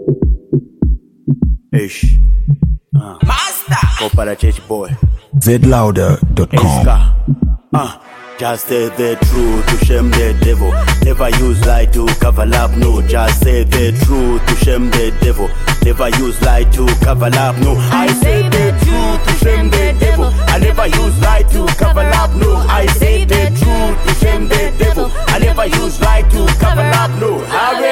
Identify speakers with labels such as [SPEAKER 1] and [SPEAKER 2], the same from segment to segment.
[SPEAKER 1] Ish. Master. Go para church boy.
[SPEAKER 2] zlouder.com.
[SPEAKER 1] Just say the truth to shame the devil. Never use lie to cover up, no. Just say the truth to shame the devil. Never use lie to cover up, no. I say the truth to shame the devil. I never use lie to cover up, no. I say the truth to shame the devil. I never use lie to cover up, no.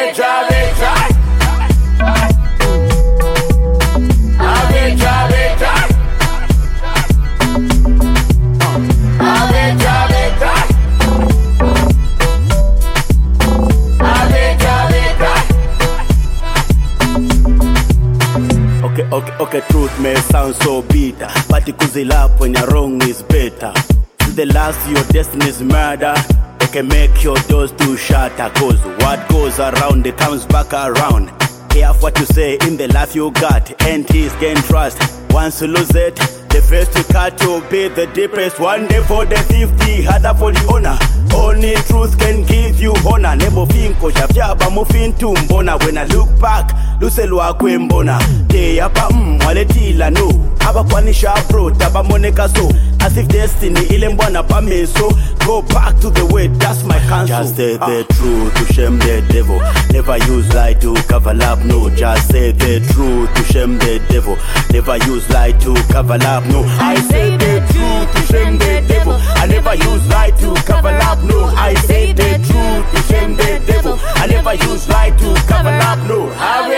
[SPEAKER 1] Okay, truth may sound so bitter, but it could up when you're wrong is better. To the last, your destiny's murder. They can make your doors to shatter, cause what goes around, it comes back around. Careful what you say in the life you got, and he's gain trust. Once you lose it, the first you cut will be the deepest. One day for the thief, the other for the owner. Only truth can give you honor. Nebo finko shafyaba mufintu mbona. When I look back, luselwa kwembona. Te yapa waletila no. Aba kwanisha bro, taba moneka so. As if destiny ile mbwana pa meso. Go back to the way, that's my counsel. Just say the truth to shame the devil. Never use lie to cover up, no. Just say the truth to shame the devil. Never use lie to cover up, no. I say the truth to shame the devil. I never use lie to cover up, no. I say the truth to shame the devil. I never use lie to cover up, no.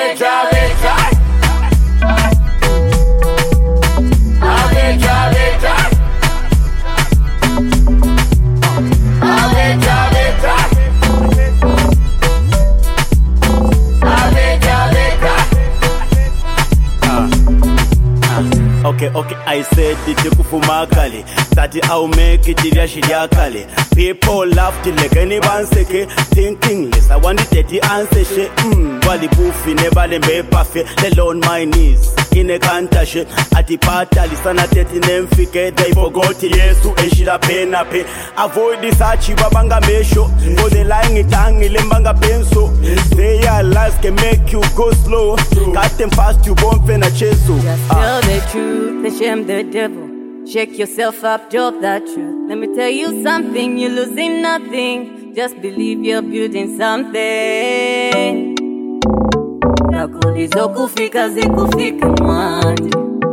[SPEAKER 1] Okay, I said it kufumakali. That I'll make it kali. People laugh till like anyone seke. Thinking less, I want it the answer she. Wali buffy never lembe pafe. Let alone my knees. In a cantashe. At the patali sana teti nemfike. They forgot yesu eshira pena pe. Avoid this achi babanga mesho. For the lying it lembanga penso. Their lives can make you go slow. Cut them fast you won't pen a cheso.
[SPEAKER 3] Just tell the truth, they shame the devil. Shake yourself up, drop that truth. Let me tell you something, you're losing nothing. Just believe you're building something. Ngakulizo kufika zikufika mwanje.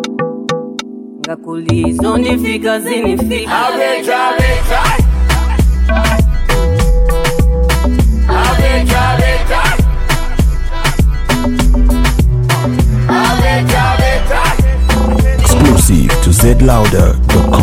[SPEAKER 3] Ngakulizo nifika zinifika.
[SPEAKER 2] Exclusive to zlouder.com.